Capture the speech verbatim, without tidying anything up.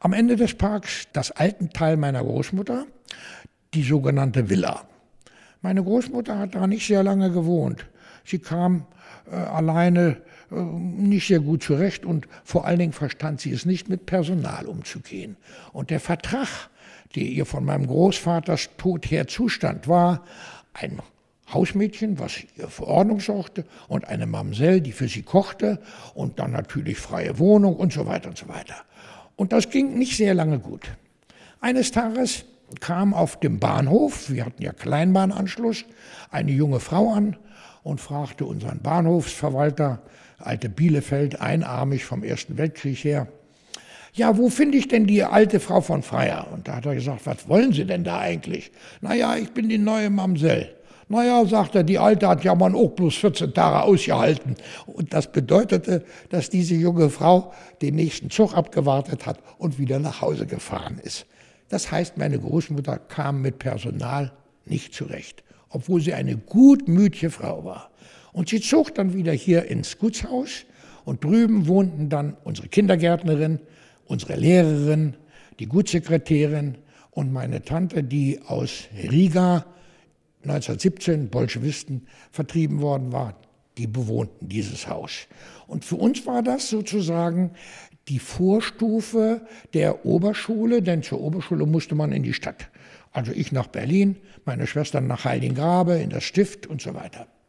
Am Ende des Parks das Altenteil meiner Großmutter, die sogenannte Villa. Meine Großmutter hat da nicht sehr lange gewohnt. Sie kam äh, alleine äh, nicht sehr gut zurecht und vor allen Dingen verstand sie es nicht, mit Personal umzugehen. Und der Vertrag, der ihr von meinem Großvaters Tod her zustand, war ein Hausmädchen, was ihr für Ordnung sorgte, und eine Mamsell, die für sie kochte, und dann natürlich freie Wohnung und so weiter und so weiter. Und das ging nicht sehr lange gut. Eines Tages kam auf dem Bahnhof, wir hatten ja Kleinbahnanschluss, eine junge Frau an und fragte unseren Bahnhofsverwalter, alte Bielefeld, einarmig vom Ersten Weltkrieg her, ja, wo finde ich denn die alte Frau von Freyer? Und da hat er gesagt, was wollen Sie denn da eigentlich? Naja, ich bin die neue Mamsell. Naja, sagt er, die Alte hat ja man auch bloß vierzehn Tage ausgehalten. Und das bedeutete, dass diese junge Frau den nächsten Zug abgewartet hat und wieder nach Hause gefahren ist. Das heißt, meine Großmutter kam mit Personal nicht zurecht, obwohl sie eine gutmütige Frau war. Und sie zog dann wieder hier ins Gutshaus und drüben wohnten dann unsere Kindergärtnerin, unsere Lehrerin, die Gutssekretärin und meine Tante, die aus Riga neunzehnhundertsiebzehn Bolschewisten vertrieben worden war, die bewohnten dieses Haus. Und für uns war das sozusagen die Vorstufe der Oberschule, denn zur Oberschule musste man in die Stadt. Also ich nach Berlin, meine Schwestern nach Heiligengrabe, in das Stift und so weiter.